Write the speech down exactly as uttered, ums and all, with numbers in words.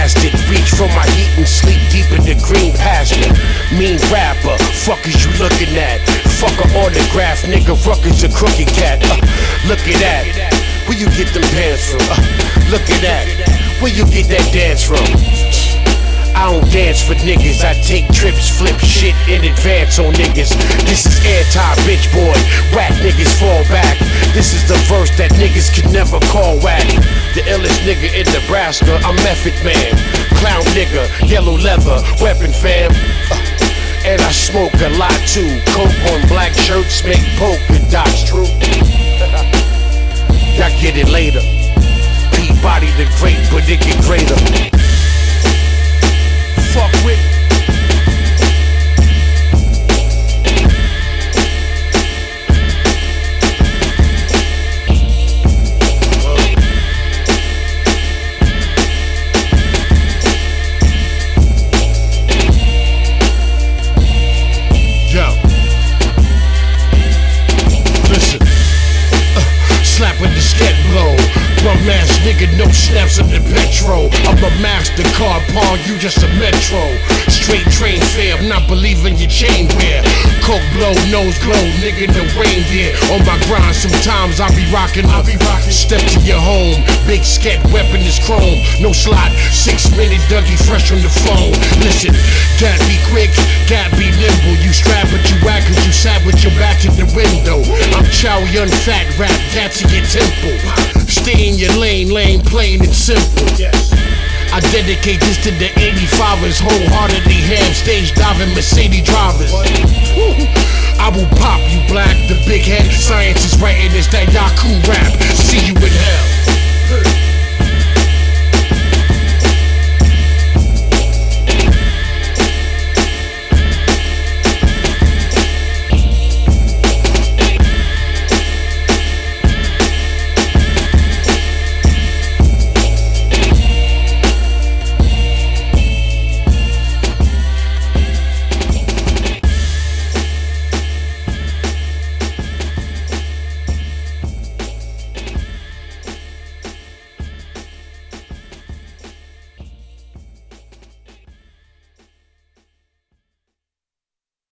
blasted. Reach for my heat and sleep deep in the green pasture. Mean rapper, fuck is you looking at? Fuck a autograph, nigga, Ruckus a crooked cat. Uh, look at that, where you get them pants from? Uh, look at that, where you get that dance from? I don't dance for niggas, I take trips, flip shit in advance on niggas. This is anti-bitch boy, whack niggas fall back. This is the verse that niggas could never call whack. The illest nigga in Nebraska, I'm Method Man. Clown nigga, yellow leather, weapon fam. uh, And I smoke a lot too. Coke on black shirts make polka dots true. Y'all get it later. Peabody the great, but it get greater. Fuck with. Yo. Listen. Uh, slap with the scat blow. Bum ass nigga, no snaps of the petrol. I'm a MasterCard pawn, you just a Metro. Straight train fare, I'm not believing your chain wear. Coke blow, nose glow, nigga no reindeer. On my grind, sometimes I be rockin', I be rockin'. Step to your home, big scat weapon is chrome. No slot, six minute Dougie fresh on the phone. Listen, gotta be quick, gotta be nimble. You strap but you whack cause you sat with your back to the window. I'm chowy unfat rap, that's in your temple. Stay in your lane, lane plain and simple. Yes. I dedicate this to the eighty-fivers, wholeheartedly ham stage diving Mercedes drivers. I will pop you black, the big head. Science is writing this that Yaku rap.